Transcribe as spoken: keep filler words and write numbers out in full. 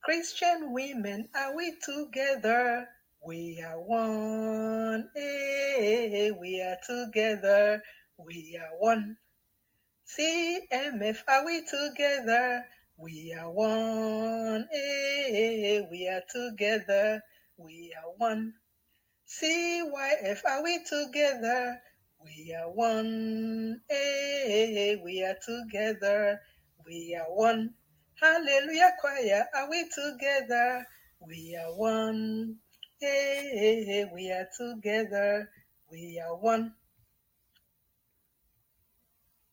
Christian women, are we together? We are one. Hey, we are together. We are one. C M F, are we together? We are one. Hey, we are together. We are one. C Y F, are we together? We are one. Hey, we are together. We are one. Hallelujah choir, are we together? We are one. Hey, we are together. We are one.